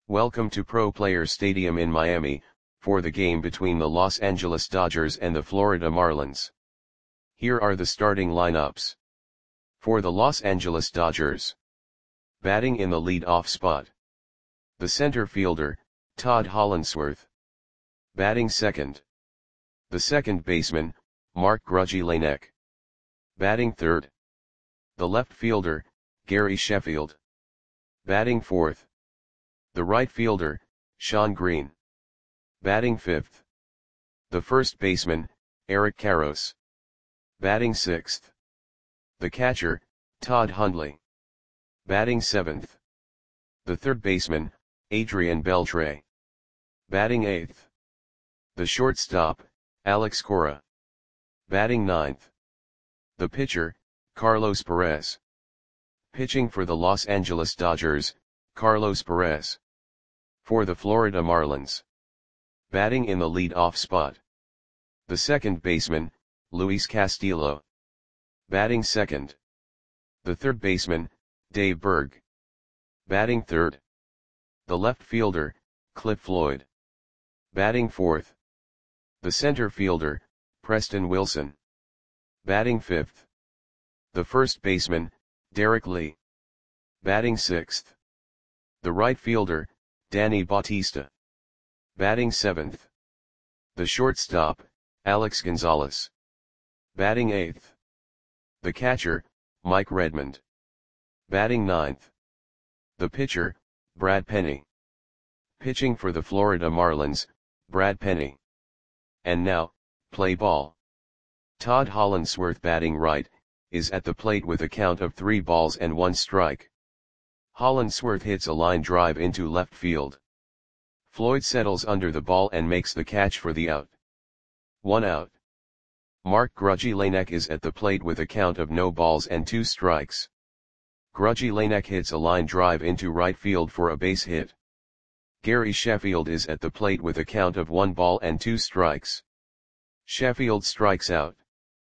Welcome to Pro Players Stadium in Miami, for the game between the Los Angeles Dodgers and the Florida Marlins. Here are the starting lineups. For the Los Angeles Dodgers. Batting in the lead-off spot. The center fielder, Todd Hollandsworth. Batting second. The second baseman, Mark Grudzielanek. Batting third. The left fielder, Gary Sheffield. Batting fourth. The right fielder, Shawn Green. Batting fifth. The first baseman, Eric Karros. Batting sixth. The catcher, Todd Hundley. Batting seventh. The third baseman, Adrian Beltre. Batting eighth. The shortstop, Alex Cora. Batting ninth. The pitcher, Carlos Perez. Pitching for the Los Angeles Dodgers, Carlos Perez. For the Florida Marlins. Batting in the lead-off spot. The second baseman, Luis Castillo. Batting second. The third baseman, Dave Berg. Batting third. The left fielder, Cliff Floyd. Batting fourth. The center fielder, Preston Wilson. Batting fifth. The first baseman, Derek Lee. Batting sixth. The right fielder, Danny Bautista. Batting seventh. The shortstop, Alex Gonzalez. Batting eighth. The catcher, Mike Redmond. Batting ninth. The pitcher, Brad Penny. Pitching for the Florida Marlins, Brad Penny. And now, play ball. Todd Hollandsworth batting right, is at the plate with a count of 3 balls and 1 strike. Hollandsworth hits a line drive into left field. Floyd settles under the ball and makes the catch for the out. 1 out. Mark Grudzielanek is at the plate with a count of no balls and 2 strikes. Grudzielanek hits a line drive into right field for a base hit. Gary Sheffield is at the plate with a count of 1 ball and 2 strikes. Sheffield strikes out.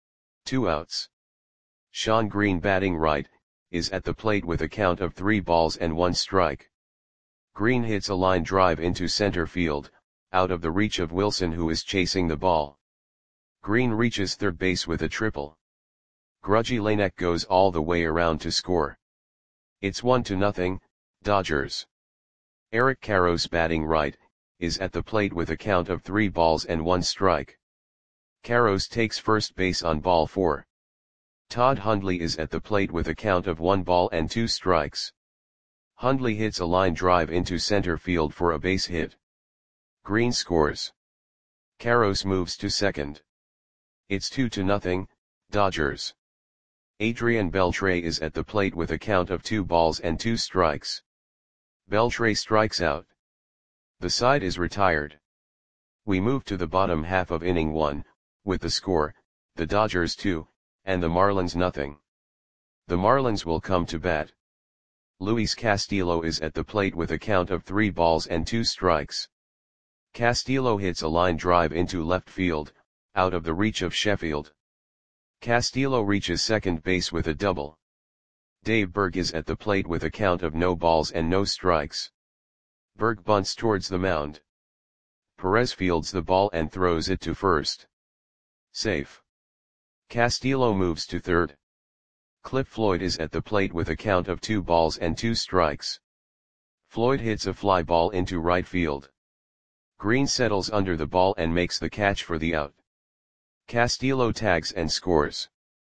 2 outs. Shawn Green batting right, is at the plate with a count of 3 balls and 1 strike. Green hits a line drive into center field, out of the reach of Wilson who is chasing the ball. Green reaches third base with a triple. Grudzielanek goes all the way around to score. It's 1-0, Dodgers. Eric Karros batting right, is at the plate with a count of 3 balls and 1 strike. Karros takes first base on ball 4. Todd Hundley is at the plate with a count of 1 ball and 2 strikes. Hundley hits a line drive into center field for a base hit. Green scores. Karros moves to second. It's 2-0, Dodgers. Adrian Beltre is at the plate with a count of 2 balls and 2 strikes. Beltre strikes out. The side is retired. We move to the bottom half of inning 1, with the score, the Dodgers 2, and the Marlins 0. The Marlins will come to bat. Luis Castillo is at the plate with a count of 3 balls and 2 strikes. Castillo hits a line drive into left field, out of the reach of Sheffield. Castillo reaches second base with a double. Dave Berg is at the plate with a count of no balls and no strikes. Berg bunts towards the mound. Perez fields the ball and throws it to first. Safe. Castillo moves to third. Cliff Floyd is at the plate with a count of 2 balls and 2 strikes. Floyd hits a fly ball into right field. Green settles under the ball and makes the catch for the out. Castillo tags and scores.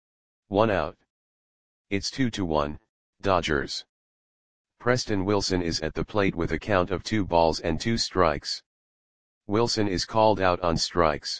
1 out. It's 2-1, Dodgers. Preston Wilson is at the plate with a count of 2 balls and 2 strikes. Wilson is called out on strikes.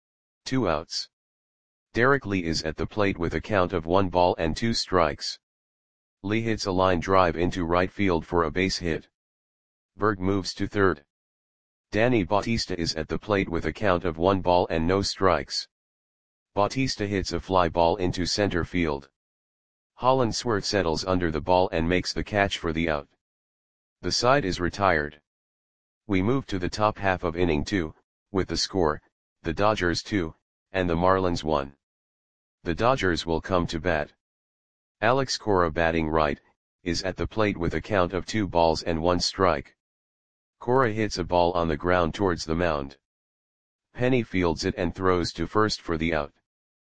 2 outs. Derek Lee is at the plate with a count of 1 ball and 2 strikes. Lee hits a line drive into right field for a base hit. Berg moves to third. Danny Bautista is at the plate with a count of 1 ball and no strikes. Bautista hits a fly ball into center field. Hollandsworth settles under the ball and makes the catch for the out. The side is retired. We move to the top half of inning 2, with the score, the Dodgers 2, and the Marlins 1. The Dodgers will come to bat. Alex Cora batting right, is at the plate with a count of 2 balls and 1 strike. Cora hits a ball on the ground towards the mound. Penny fields it and throws to first for the out.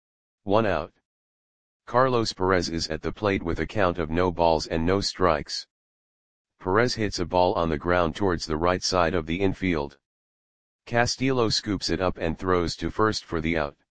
1 out. Carlos Perez is at the plate with a count of no balls and no strikes. Perez hits a ball on the ground towards the right side of the infield. Castillo scoops it up and throws to first for the out.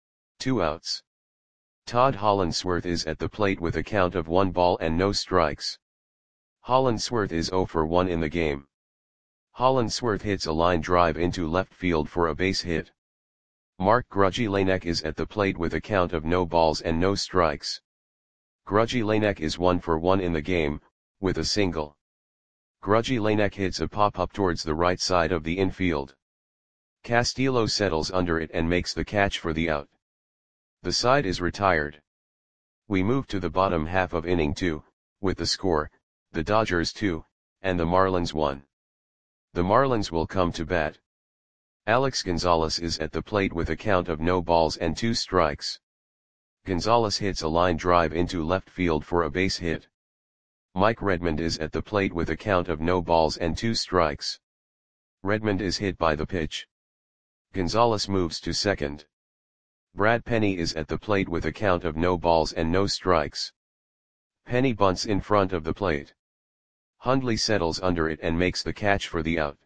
2 outs. Todd Hollandsworth is at the plate with a count of 1 ball and no strikes. Hollandsworth is 0 for 1 in the game. Hollandsworth hits a line drive into left field for a base hit. Mark Grudzielanek is at the plate with a count of no balls and no strikes. Grudzielanek is 1 for 1 in the game, with a single. Grudzielanek hits a pop-up towards the right side of the infield. Castillo settles under it and makes the catch for the out. The side is retired. We move to the bottom half of inning 2, with the score, the Dodgers 2, and the Marlins 1. The Marlins will come to bat. Alex Gonzalez is at the plate with a count of no balls and 2 strikes. Gonzalez hits a line drive into left field for a base hit. Mike Redmond is at the plate with a count of no balls and 2 strikes. Redmond is hit by the pitch. Gonzalez moves to second. Brad Penny is at the plate with a count of no balls and no strikes. Penny bunts in front of the plate. Hundley settles under it and makes the catch for the out.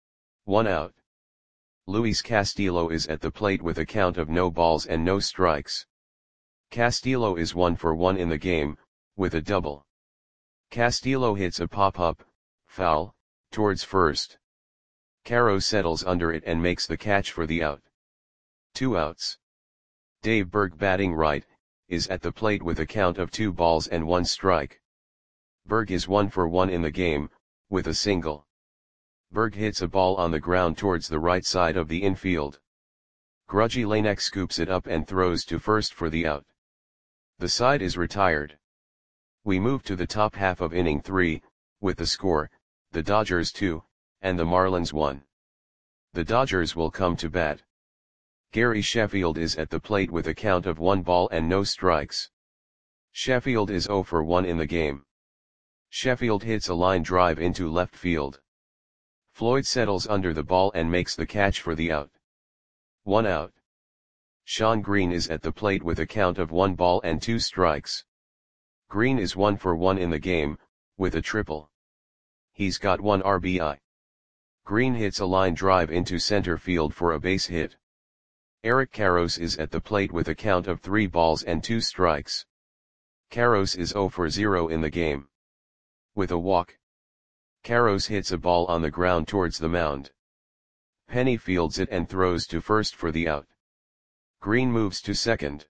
1 out. Luis Castillo is at the plate with a count of no balls and no strikes. Castillo is 1 for 1 in the game, with a double. Castillo hits a pop-up, foul, towards first. Caro settles under it and makes the catch for the out. 2 outs. Dave Berg, batting right, is at the plate with a count of 2 balls and 1 strike. Berg is 1 for 1 in the game, with a single. Berg hits a ball on the ground towards the right side of the infield. Grudzielanek scoops it up and throws to first for the out. The side is retired. We move to the top half of inning 3, with the score, the Dodgers 2, and the Marlins 1. The Dodgers will come to bat. Gary Sheffield is at the plate with a count of 1 ball and no strikes. Sheffield is 0 for 1 in the game. Sheffield hits a line drive into left field. Floyd settles under the ball and makes the catch for the out. 1 out. Sean Green is at the plate with a count of 1 ball and 2 strikes. Green is 1 for 1 in the game, with a triple. He's got 1 RBI. Green hits a line drive into center field for a base hit. Eric Karros is at the plate with a count of 3 balls and 2 strikes. Karros is 0 for 0 in the game. With a walk. Karros hits a ball on the ground towards the mound. Penny fields it and throws to first for the out. Green moves to second.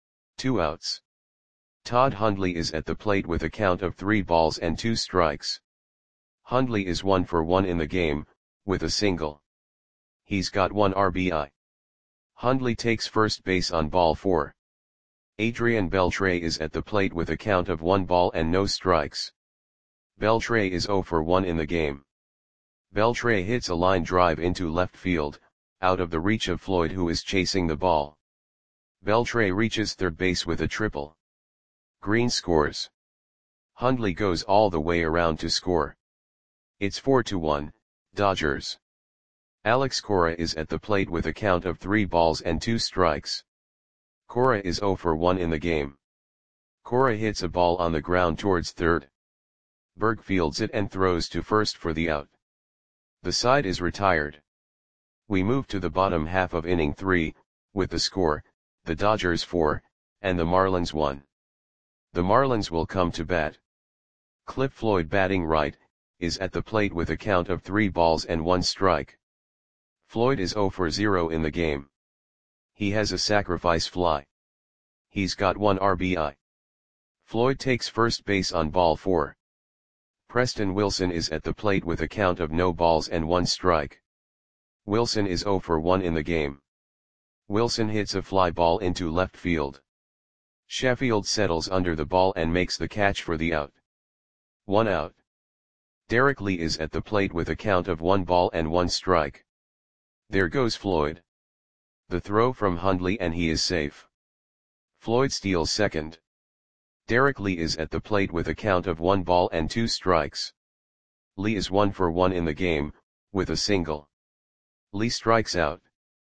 2 outs. Todd Hundley is at the plate with a count of 3 balls and 2 strikes. Hundley is 1 for 1 in the game, with a single. He's got 1 RBI. Hundley takes first base on ball 4. Adrian Beltre is at the plate with a count of 1 ball and no strikes. Beltre is 0 for 1 in the game. Beltre hits a line drive into left field, out of the reach of Floyd, who is chasing the ball. Beltre reaches third base with a triple. Green scores. Hundley goes all the way around to score. It's 4-1, Dodgers. Alex Cora is at the plate with a count of 3 balls and 2 strikes. Cora is 0 for 1 in the game. Cora hits a ball on the ground towards third. Berg fields it and throws to first for the out. The side is retired. We move to the bottom half of inning 3, with the score, the Dodgers 4, and the Marlins 1. The Marlins will come to bat. Cliff Floyd, batting right, is at the plate with a count of 3 balls and 1 strike. Floyd is 0 for 0 in the game. He has a sacrifice fly. He's got 1 RBI. Floyd takes first base on ball 4. Preston Wilson is at the plate with a count of no balls and 1 strike. Wilson is 0 for 1 in the game. Wilson hits a fly ball into left field. Sheffield settles under the ball and makes the catch for the out. 1 out. Derek Lee is at the plate with a count of 1 ball and 1 strike. There goes Floyd. The throw from Hundley and he is safe. Floyd steals second. Derek Lee is at the plate with a count of 1 ball and 2 strikes. Lee is 1 for 1 in the game, with a single. Lee strikes out.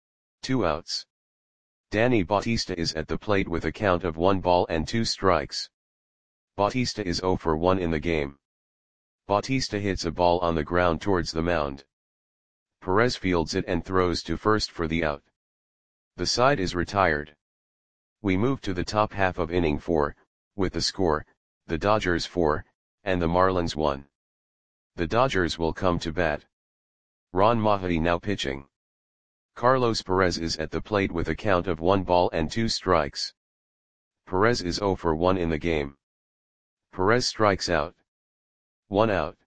2 outs. Danny Bautista is at the plate with a count of 1 ball and 2 strikes. Bautista is 0 for 1 in the game. Bautista hits a ball on the ground towards the mound. Perez fields it and throws to first for the out. The side is retired. We move to the top half of inning 4, with the score, the Dodgers 4, and the Marlins 1. The Dodgers will come to bat. Ron Mahetti now pitching. Carlos Perez is at the plate with a count of 1 ball and 2 strikes. Perez is 0 for 1 in the game. Perez strikes out. 1 out.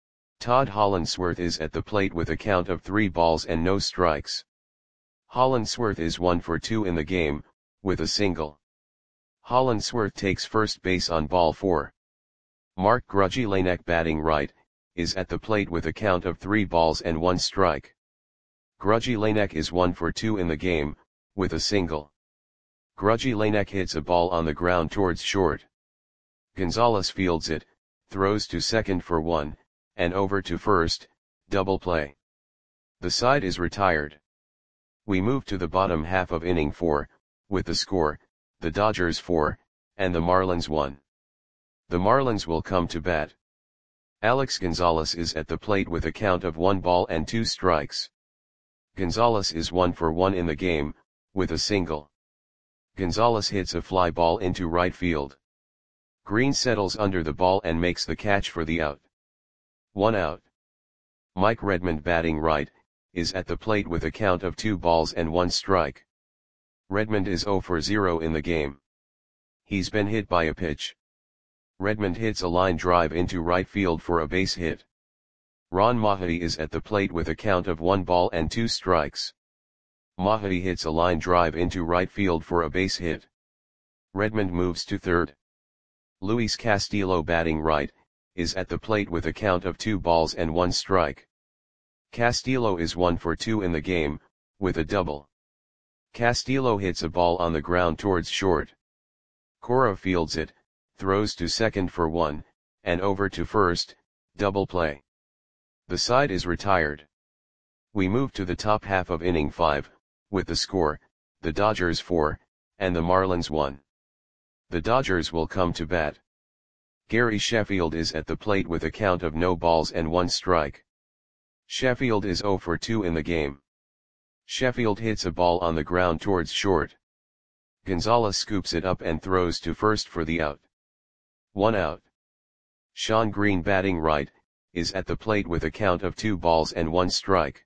Todd Hollandsworth is at the plate with a count of 3 balls and no strikes. Hollandsworth is 1 for 2 in the game, with a single. Hollandsworth takes first base on ball 4. Mark Grudzielanek batting right, is at the plate with a count of 3 balls and 1 strike. Grudzielanek is 1 for 2 in the game, with a single. Grudzielanek hits a ball on the ground towards short. Gonzalez fields it, throws to second for 1, and over to first, double play. The side is retired. We move to the bottom half of inning 4, with the score, the Dodgers 4, and the Marlins 1. The Marlins will come to bat. Alex Gonzalez is at the plate with a count of 1 ball and 2 strikes. Gonzalez is 1 for 1 in the game, with a single. Gonzalez hits a fly ball into right field. Green settles under the ball and makes the catch for the out. 1 out. Mike Redmond batting right, is at the plate with a count of 2 balls and 1 strike. Redmond is 0 for 0 in the game. He's been hit by a pitch. Redmond hits a line drive into right field for a base hit. Ron Mahetti is at the plate with a count of 1 ball and 2 strikes. Mahetti hits a line drive into right field for a base hit. Redmond moves to third. Luis Castillo batting right, is at the plate with a count of 2 balls and 1 strike. Castillo is 1 for 2 in the game, with a double. Castillo hits a ball on the ground towards short. Cora fields it, throws to second for 1, and over to first, double play. The side is retired. We move to the top half of inning 5, with the score, the Dodgers 4, and the Marlins 1. The Dodgers will come to bat. Gary Sheffield is at the plate with a count of no balls and 1 strike. Sheffield is 0 for 2 in the game. Sheffield hits a ball on the ground towards short. Gonzalez scoops it up and throws to first for the out. 1 out. Sean Green batting right, is at the plate with a count of 2 balls and 1 strike.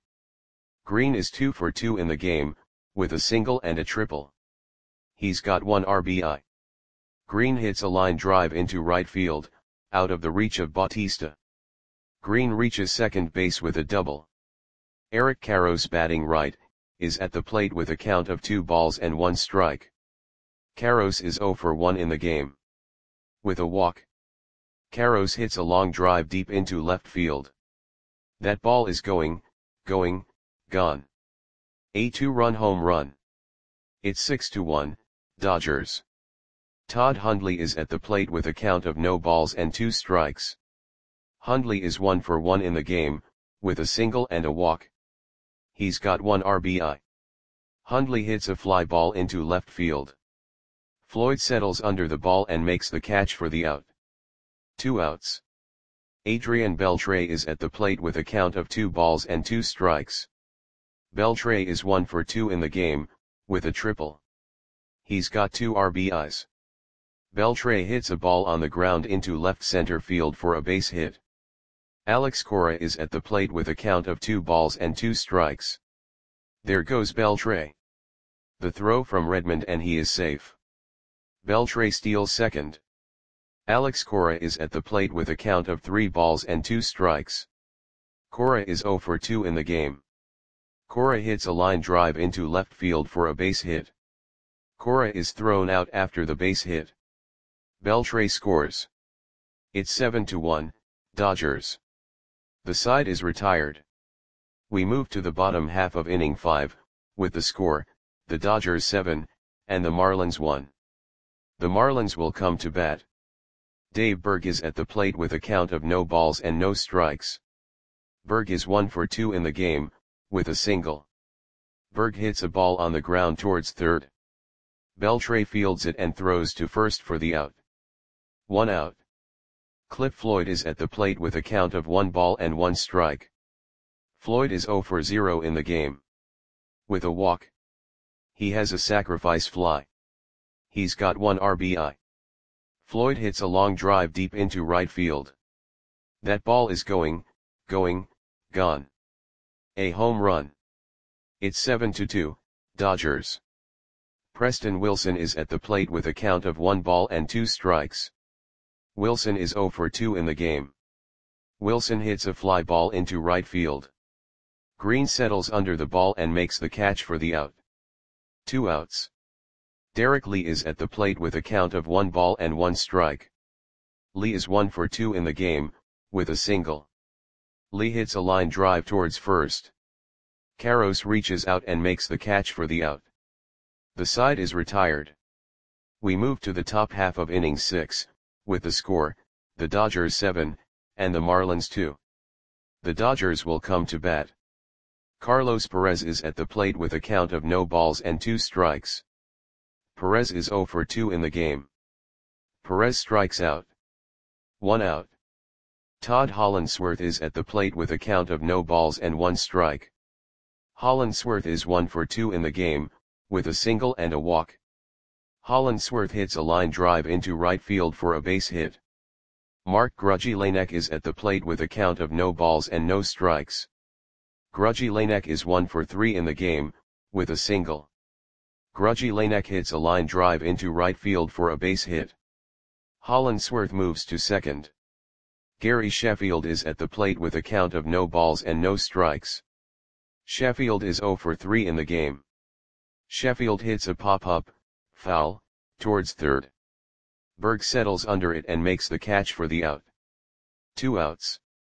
Green is 2 for 2 in the game, with a single and a triple. He's got 1 RBI. Green hits a line drive into right field, out of the reach of Bautista. Green reaches second base with a double. Eric Karros batting right, is at the plate with a count of 2 balls and 1 strike. Karros is 0 for 1 in the game. With a walk. Karros hits a long drive deep into left field. That ball is going, gone. A 2-run home run. It's 6-1, Dodgers. Todd Hundley is at the plate with a count of no balls and 2 strikes. Hundley is 1 for 1 in the game, with a single and a walk. He's got 1 RBI. Hundley hits a fly ball into left field. Floyd settles under the ball and makes the catch for the out. 2 outs. Adrian Beltre is at the plate with a count of 2 balls and 2 strikes. Beltre is 1 for 2 in the game, with a triple. He's got 2 RBIs. Beltre hits a ball on the ground into left center field for a base hit. Alex Cora is at the plate with a count of 2 balls and 2 strikes. There goes Beltre. The throw from Redmond and he is safe. Beltre steals second. Alex Cora is at the plate with a count of 3 balls and 2 strikes. Cora is 0 for 2 in the game. Cora hits a line drive into left field for a base hit. Cora is thrown out after the base hit. Beltre scores. It's 7-1, Dodgers. The side is retired. We move to the bottom half of inning 5, with the score, the Dodgers 7, and the Marlins 1. The Marlins will come to bat. Dave Berg is at the plate with a count of no balls and no strikes. Berg is 1 for 2 in the game, with a single. Berg hits a ball on the ground towards third. Beltre fields it and throws to first for the out. 1 out. Cliff Floyd is at the plate with a count of 1 ball and 1 strike. Floyd is 0 for 0 in the game. With a walk. He has a sacrifice fly. He's got 1 RBI. Floyd hits a long drive deep into right field. That ball is going, gone. A home run. It's 7-2, Dodgers. Preston Wilson is at the plate with a count of 1 ball and 2 strikes. Wilson is 0 for 2 in the game. Wilson hits a fly ball into right field. Green settles under the ball and makes the catch for the out. 2 outs. Derek Lee is at the plate with a count of 1 ball and 1 strike. Lee is 1 for 2 in the game, with a single. Lee hits a line drive towards first. Karros reaches out and makes the catch for the out. The side is retired. We move to the top half of inning 6, with the score, the Dodgers 7, and the Marlins 2. The Dodgers will come to bat. Carlos Perez is at the plate with a count of no balls and 2 strikes. Perez is 0 for 2 in the game. Perez strikes out. 1 out. Todd Hollandsworth is at the plate with a count of no balls and 1 strike. Hollandsworth is 1 for 2 in the game, with a single and a walk. Hollandsworth hits a line drive into right field for a base hit. Mark Grudzielanek is at the plate with a count of no balls and no strikes. Grudzielanek is 1 for 3 in the game, with a single. Grudzielanek hits a line drive into right field for a base hit. Hollandsworth moves to second. Gary Sheffield is at the plate with a count of no balls and no strikes. Sheffield is 0 for 3 in the game. Sheffield hits a pop-up, foul, towards third. Berg settles under it and makes the catch for the out. 2 outs.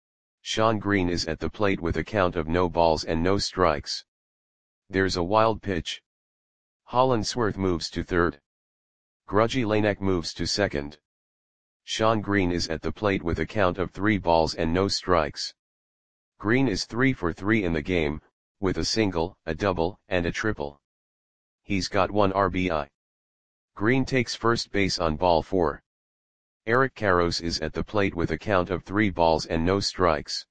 Sean Green is at the plate with a count of no balls and no strikes. There's a wild pitch. Hollandsworth moves to third. Grudzielanek moves to second. Sean Green is at the plate with a count of 3 balls and no strikes. Green is 3 for 3 in the game, with a single, a double, and a triple. He's got 1 RBI. Green takes first base on ball 4. Eric Karros is at the plate with a count of 3 balls and no strikes.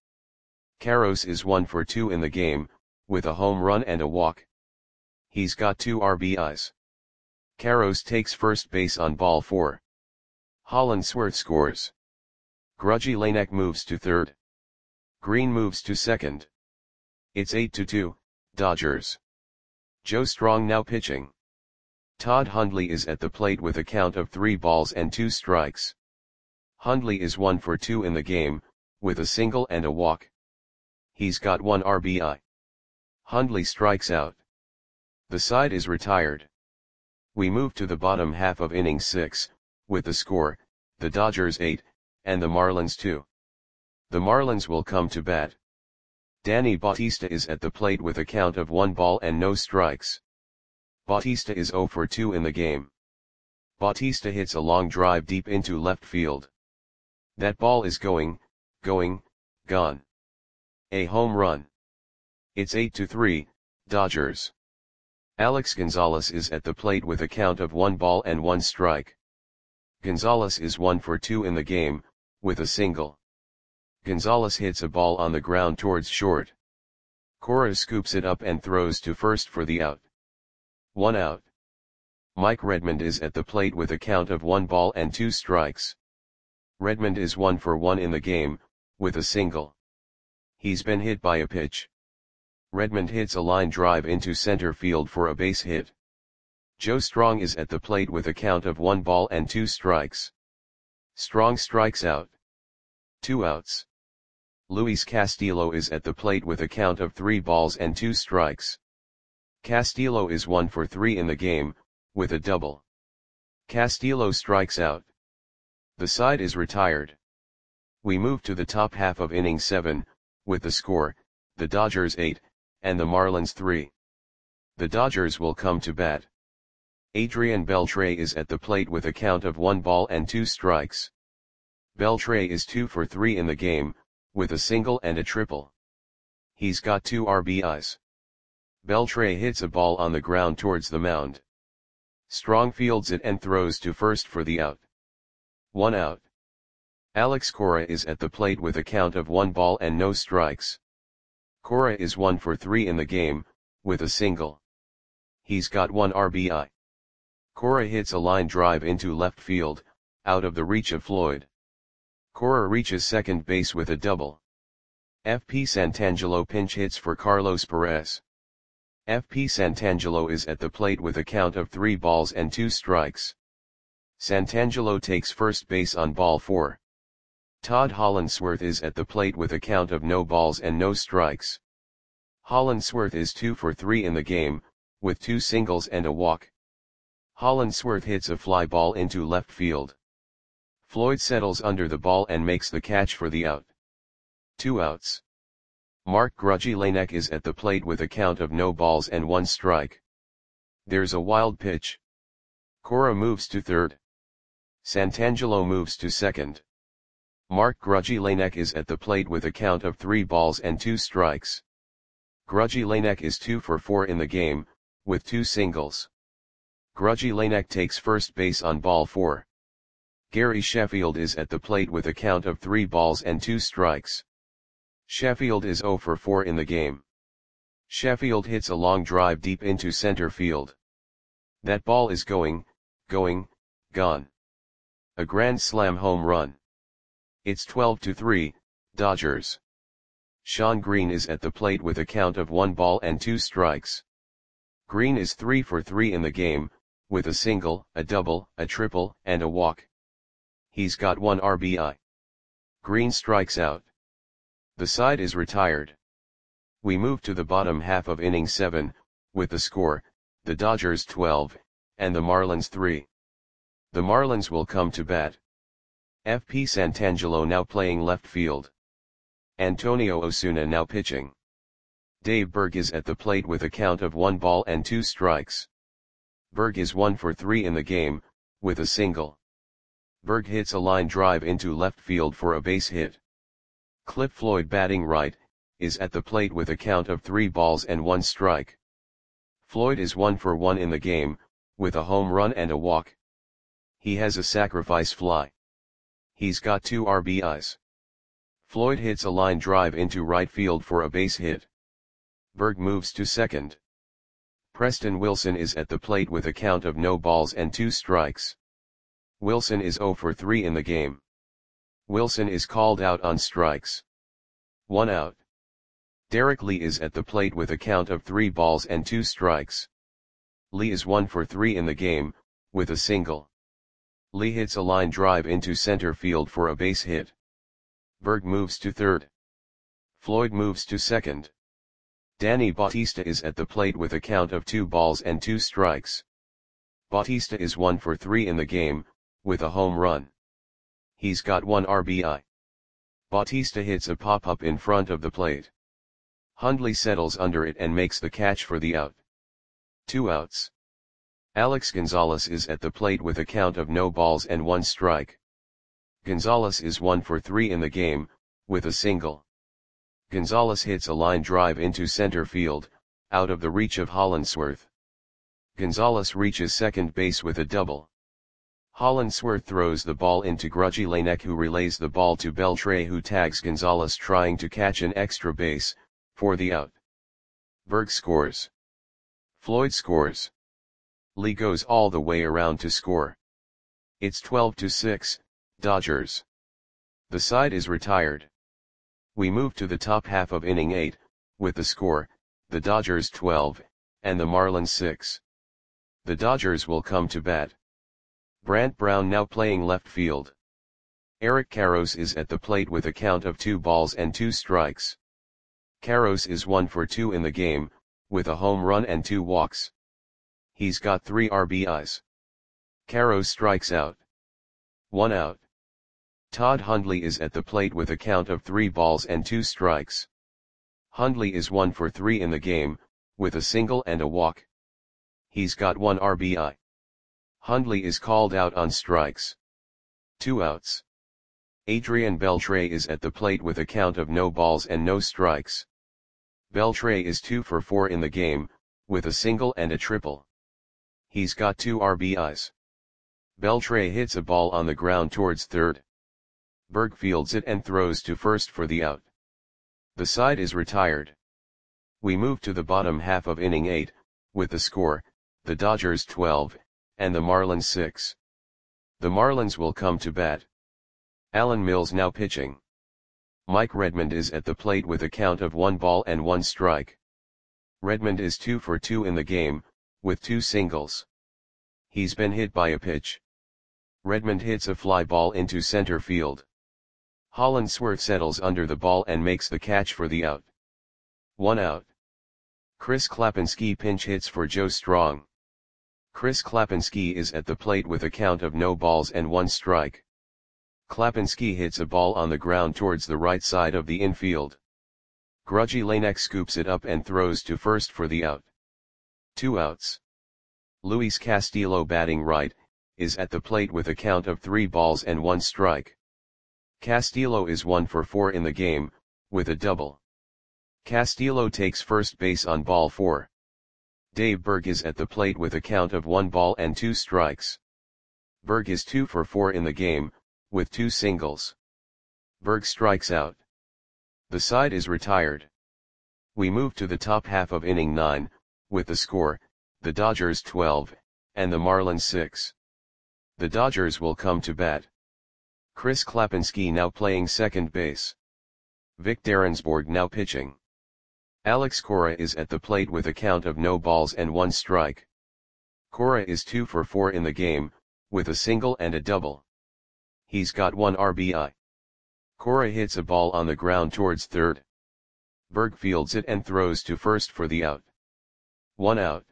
Karros is 1 for 2 in the game, with a home run and a walk. He's got 2 RBIs. Karros takes first base on ball 4. Hollandsworth scores. Grudzielanek moves to third. Green moves to second. It's 8-2, Dodgers. Joe Strong now pitching. Todd Hundley is at the plate with a count of 3 balls and 2 strikes. Hundley is 1 for 2 in the game, with a single and a walk. He's got 1 RBI. Hundley strikes out. The side is retired. We move to the bottom half of inning 6, with the score, the Dodgers 8, and the Marlins 2. The Marlins will come to bat. Danny Bautista is at the plate with a count of 1 ball and no strikes. Bautista is 0 for 2 in the game. Bautista hits a long drive deep into left field. That ball is going, gone. A home run. It's 8-3, Dodgers. Alex Gonzalez is at the plate with a count of 1 ball and 1 strike. Gonzalez is 1 for 2 in the game, with a single. Gonzalez hits a ball on the ground towards short. Cora scoops it up and throws to first for the out. 1 out. Mike Redmond is at the plate with a count of 1 ball and 2 strikes. Redmond is 1 for 1 in the game, with a single. He's been hit by a pitch. Redmond hits a line drive into center field for a base hit. Joe Strong is at the plate with a count of 1 ball and 2 strikes. Strong strikes out. 2 outs. Luis Castillo is at the plate with a count of 3 balls and 2 strikes. Castillo is 1 for 3 in the game, with a double. Castillo strikes out. The side is retired. We move to the top half of inning 7, with the score, the Dodgers 8, and the Marlins 3. The Dodgers will come to bat. Adrian Beltre is at the plate with a count of 1 ball and 2 strikes. Beltre is 2 for 3 in the game, with a single and a triple. He's got 2 RBIs. Beltre hits a ball on the ground towards the mound. Strong fields it and throws to first for the out. 1 out. Alex Cora is at the plate with a count of 1 ball and no strikes. Cora is 1 for 3 in the game, with a single. He's got 1 RBI. Cora hits a line drive into left field, out of the reach of Floyd. Cora reaches second base with a double. FP Santangelo pinch hits for Carlos Perez. FP Santangelo is at the plate with a count of 3 balls and 2 strikes. Santangelo takes first base on ball 4. Todd Hollandsworth is at the plate with a count of no balls and no strikes. Hollandsworth is 2 for 3 in the game, with 2 singles and a walk. Hollandsworth hits a fly ball into left field. Floyd settles under the ball and makes the catch for the out. 2 outs. Mark Grudzielanek is at the plate with a count of no balls and 1 strike. There's a wild pitch. Cora moves to third. Santangelo moves to second. Mark Grudzielanek is at the plate with a count of 3 balls and 2 strikes. Grudzielanek is 2 for 4 in the game, with 2 singles. Grudzielanek takes first base on ball 4. Gary Sheffield is at the plate with a count of 3 balls and 2 strikes. Sheffield is 0 for 4 in the game. Sheffield hits a long drive deep into center field. That ball is gone. A grand slam home run. It's 12-3, Dodgers. Shawn Green is at the plate with a count of 1 ball and 2 strikes. Green is 3 for 3 in the game, with a single, a double, a triple, and a walk. He's got 1 RBI. Green strikes out. The side is retired. We move to the bottom half of inning 7, with the score, the Dodgers 12, and the Marlins 3. The Marlins will come to bat. FP Santangelo now playing left field. Antonio Osuna now pitching. Dave Berg is at the plate with a count of 1 ball and 2 strikes. Berg is 1 for 3 in the game, with a single. Berg hits a line drive into left field for a base hit. Cliff Floyd batting right, is at the plate with a count of 3 balls and 1 strike. Floyd is 1 for 1 in the game, with a home run and a walk. He has a sacrifice fly. He's got 2 RBIs. Floyd hits a line drive into right field for a base hit. Berg moves to second. Preston Wilson is at the plate with a count of no balls and 2 strikes. Wilson is 0 for 3 in the game. Wilson is called out on strikes. 1 out. Derek Lee is at the plate with a count of 3 balls and 2 strikes. Lee is 1 for 3 in the game, with a single. Lee hits a line drive into center field for a base hit. Berg moves to third. Floyd moves to second. Danny Bautista is at the plate with a count of 2 balls and 2 strikes. Bautista is 1 for 3 in the game, with a home run. He's got 1 RBI. Bautista hits a pop-up in front of the plate. Hundley settles under it and makes the catch for the out. 2 outs. Alex Gonzalez is at the plate with a count of no balls and 1 strike. Gonzalez is 1 for 3 in the game, with a single. Gonzalez hits a line drive into center field, out of the reach of Hollandsworth. Gonzalez reaches second base with a double. Hollandsworth throws the ball into Grudzielanek, who relays the ball to Beltre, who tags Gonzalez trying to catch an extra base, for the out. Berg scores. Floyd scores. Lee goes all the way around to score. It's 12-6, Dodgers. The side is retired. We move to the top half of inning 8, with the score, the Dodgers 12, and the Marlins 6. The Dodgers will come to bat. Brant Brown now playing left field. Eric Karros is at the plate with a count of 2 balls and 2 strikes. Karros is 1 for 2 in the game, with a home run and 2 walks. He's got 3 RBIs. Karros strikes out. 1 out. Todd Hundley is at the plate with a count of 3 balls and 2 strikes. Hundley is 1 for 3 in the game, with a single and a walk. He's got 1 RBI. Hundley is called out on strikes. 2 outs. Adrian Beltre is at the plate with a count of no balls and no strikes. Beltre is 2 for 4 in the game, with a single and a triple. He's got 2 RBIs. Beltre hits a ball on the ground towards third. Berg fields it and throws to first for the out. The side is retired. We move to the bottom half of inning 8, with the score, the Dodgers 12, and the Marlins 6. The Marlins will come to bat. Alan Mills now pitching. Mike Redmond is at the plate with a count of 1 ball and 1 strike. Redmond is 2 for 2 in the game, with 2 singles. He's been hit by a pitch. Redmond hits a fly ball into center field. Hollandsworth settles under the ball and makes the catch for the out. 1 out. Chris Klapinski pinch hits for Joe Strong. Chris Klapinski is at the plate with a count of no balls and 1 strike. Klapinski hits a ball on the ground towards the right side of the infield. Grudgy Lanek scoops it up and throws to first for the out. 2 outs. Luis Castillo batting right, is at the plate with a count of 3 balls and 1 strike. Castillo is 1 for 4 in the game, with a double. Castillo takes first base on ball 4. Dave Berg is at the plate with a count of 1 ball and 2 strikes. Berg is 2 for 4 in the game, with 2 singles. Berg strikes out. The side is retired. We move to the top half of inning 9, with the score, the Dodgers 12, and the Marlins 6. The Dodgers will come to bat. Chris Klapinski now playing second base. Vic Derensborg now pitching. Alex Cora is at the plate with a count of no balls and 1 strike. Cora is 2 for 4 in the game, with a single and a double. He's got 1 RBI. Cora hits a ball on the ground towards third. Berg fields it and throws to first for the out. 1 out.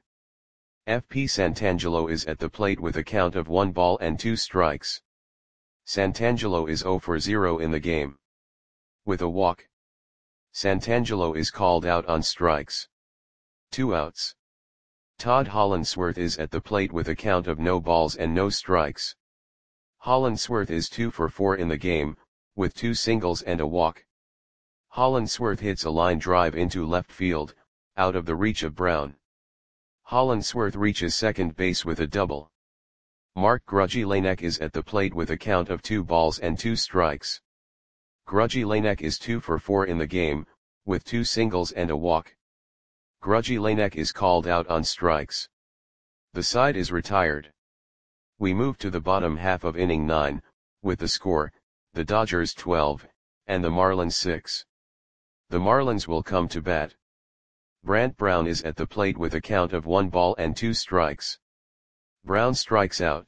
FP Santangelo is at the plate with a count of 1 ball and 2 strikes. Santangelo is 0 for 0 in the game. With a walk. Santangelo is called out on strikes. 2 outs. Todd Hollandsworth is at the plate with a count of no balls and no strikes. Hollandsworth is 2 for 4 in the game, with 2 singles and a walk. Hollandsworth hits a line drive into left field, out of the reach of Brown. Hollandsworth reaches second base with a double. Mark Grudgy Lanek is at the plate with a count of 2 balls and 2 strikes. Grudgy Lanek is 2 for 4 in the game, with 2 singles and a walk. Grudgy Lanek is called out on strikes. The side is retired. We move to the bottom half of inning 9, with the score, the Dodgers 12, and the Marlins 6. The Marlins will come to bat. Brant Brown is at the plate with a count of 1 ball and 2 strikes. Brown strikes out.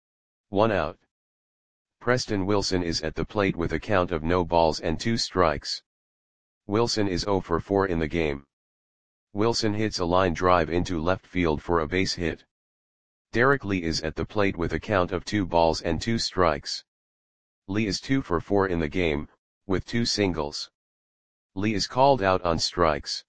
1 out. Preston Wilson is at the plate with a count of no balls and 2 strikes. Wilson is 0 for 4 in the game. Wilson hits a line drive into left field for a base hit. Derek Lee is at the plate with a count of 2 balls and 2 strikes. Lee is 2 for 4 in the game, with 2 singles. Lee is called out on strikes.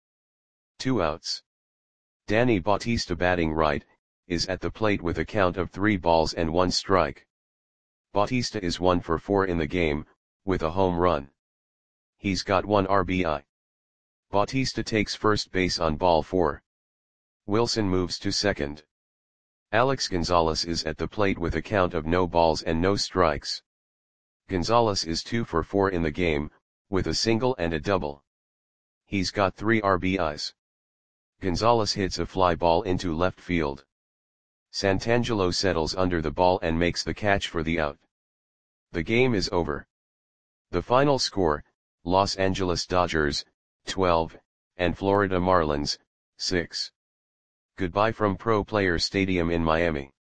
2 outs. Danny Bautista batting right, is at the plate with a count of 3 balls and 1 strike. Bautista is 1 for 4 in the game, with a home run. He's got 1 RBI. Bautista takes first base on ball 4. Wilson moves to second. Alex Gonzalez is at the plate with a count of no balls and no strikes. Gonzalez is 2 for 4 in the game, with a single and a double. He's got 3 RBIs. Gonzalez hits a fly ball into left field. Santangelo settles under the ball and makes the catch for the out. The game is over. The final score, Los Angeles Dodgers, 12, and Florida Marlins, 6. Goodbye from Pro Player Stadium in Miami.